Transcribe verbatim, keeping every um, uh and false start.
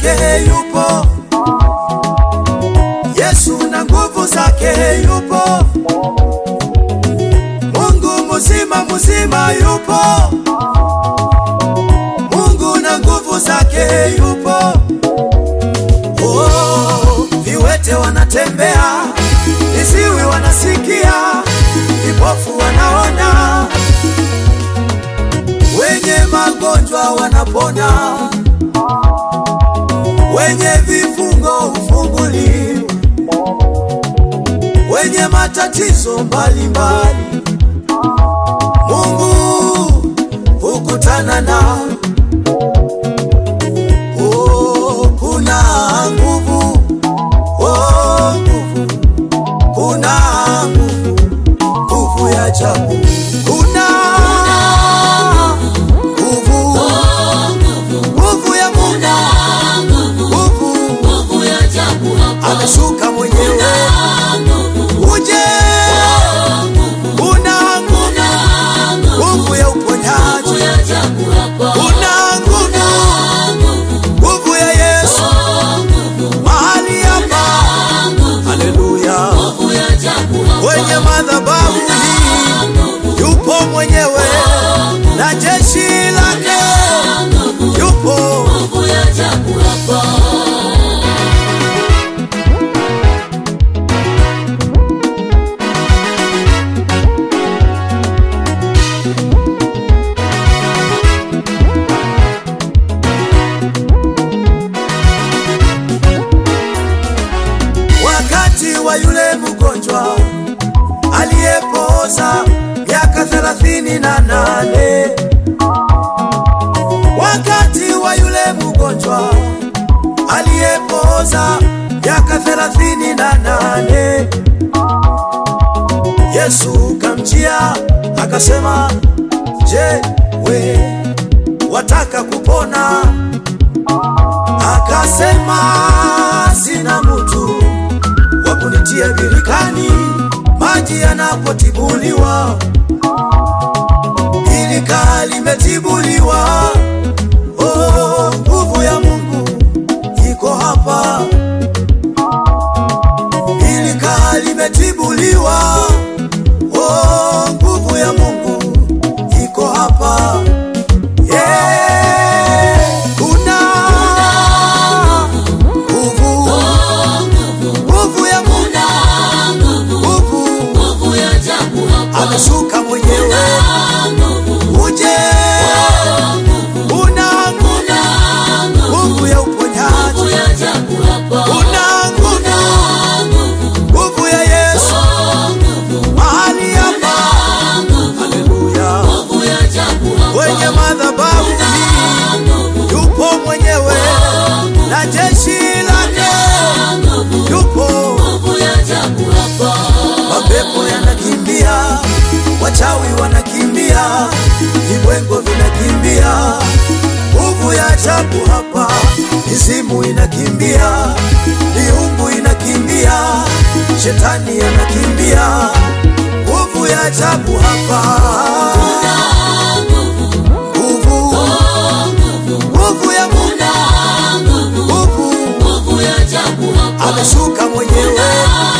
zake yupo, Yesu na nguvu zake yupo, Mungu mzima mzima yupo, Mungu na nguvu zake yupo. Oh, viwete wanatembea, viziwi wanasikia, vipofu wanaona, wenye magonjwa wanapona, wenye vifungo hufunguliwa, wenye matatizo mbalimbali Mungu hukutana nao. Oh, kuna nguvu, oh nguvu, kuna nguvu, nguvu ya ajabu, kuna nguvu, nguvu ya Mungu, nguvu, nguvu ya ajabu hapa, ameshuka mwenyewe, uje, kuna nguvu, nguvu ya uponyaji, kuna nguvu, nguvu ya Yesu mahali hapa, haleluya. Kwenye madhabahu hii yupo mwenyewe na jeshi lake yupo. Wakati wa yule mgonjwa aliyepooza miaka thelathini na nane, wakati wa yule mgonjwa aliyepooza miaka thelathini na nane, Yesu kamjia akasema, je, we wataka kupona? Akasema, sina mtu wa kunitia birikani maji yanapotibuliwa. Birika limetibuliwa, oh, nguvu ya Mungu iko hapa. Birika limetibuliwa, oh, nguvu ya Mungu iko hapa. Yeah, kuna nguvu, nguvu ya Mungu, nguvu, nguvu ya ajabu hapa, ameshuka mwenyewe, uje, kuna nguvu ya uponyaji, kuna nguvu, nguvu ya Yesu mahali hapa, haleluya. Kwenye madhabahu hii yupo mwenyewe na jeshi lake yupo. Mapepo yanakimbia, wachawi wanakimbia, vibwengo vinakimbia, nguvu ya ajabu hapa. Mizimu inakimbia, miungu inakimbia, shetani anakimbia, nguvu ya ajabu hapa. Nguvu, nguvu ya Mungu, nguvu, ameshuka mwenyewe,